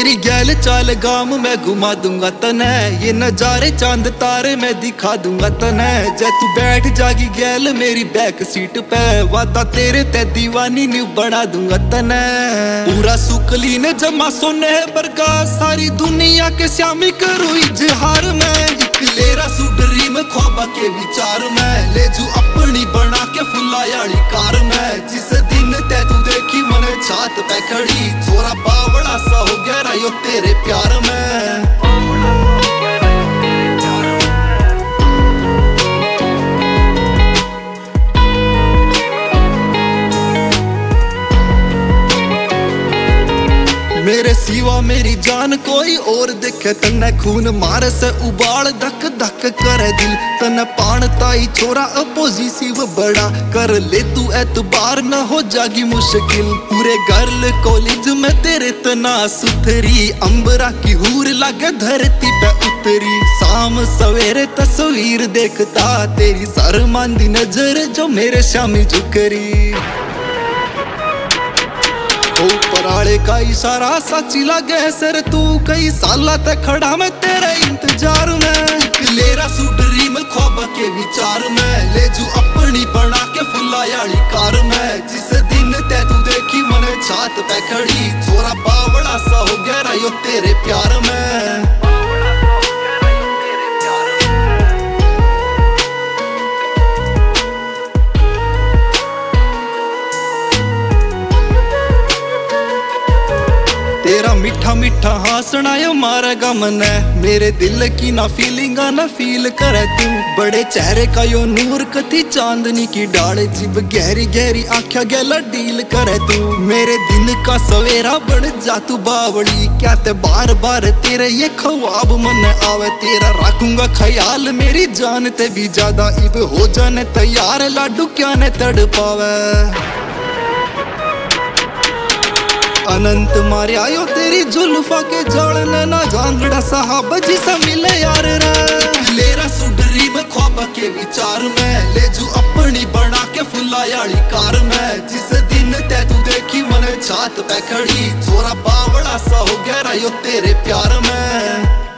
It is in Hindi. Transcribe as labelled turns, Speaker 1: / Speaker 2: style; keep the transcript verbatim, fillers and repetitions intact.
Speaker 1: मेरी गैल चाल गाम मैं घुमा दूंगा तने, ये नजारे चांद तारे मैं दिखा दूंगा तने। जे तू बैठ जागी गैल मेरी बैक सीट पे, वादा तेरे ते दीवानी न्यू बना दूंगा तने। पूरा सुकली ने जमा सोने बरगा, सारी दुनिया के श्यामी करूँ इजहार में। एक लेरा सुडरी में ख्वाबा के विचार में, ले जू अपनी बना के फुलायाली कार में। जिस दिन ते तू देखी मने छात पे खड़ी, छोरा बावड़ा सा हो गया यो तेरे प्यार में। मेरे सिवा मेरी जान कोई और देखे तन्ने, खून मार से उबाल धक धक करे दिल। तन्ने पान ताई छोरा अपोजिसिव बड़ा, कर ले तू एतबार न हो जागी मुश्किल। पूरे गर्ल कॉलेज में तेरे तना सुथरी, अंबरा की हूर लागे धरती पे उतरी। शाम सवेरे तस्वीर देखता तेरी शर्मांदी नजर जो मेरे शामी झुकरी। पराले का इशारा सच्ची लगे सर, तू कई साला तक खड़ा मैं तेरे इंतजार में। लेरा सुडरी में ख्वाबा के विचार में, ले जू अपनी बना के फुलायाली कार में। जिस दिन ते तू देखी मने छात पे खड़ी, छोरा बावड़ा सा हो गया यो तेरे प्यार में। तेरा मीठा मीठा हंसना यो मारेगा मने, मेरे दिल की ना फीलिंगा ना फील करे तू। बड़े चेहरे का यो नूर कथी चांदनी की डाले, जिब गहरी गहरी आँखा गैला डील करे तू। मेरे दिन का सवेरा बन जा तू बावड़ी, क्या ते बार बार तेरे ये ख्वाब मन आवे। तेरा रखूंगा ख्याल मेरी जान ते भी ज्यादा, इब हो जाने तैयार लाडू क्या ने तड़ पावे। अनंत मारे आयो तेरी जुल्फा के जड़ने ना, जांगड़ा साहब जी सा मिले यार रे। लेरा सुडरी में ख्वाबा के विचार में, ले जू अपनी बना के फुलायाली कार में। जिस दिन ते तू देखी मने छात पे खड़ी, छोरा बावड़ा सा हो गया यो तेरे प्यार में।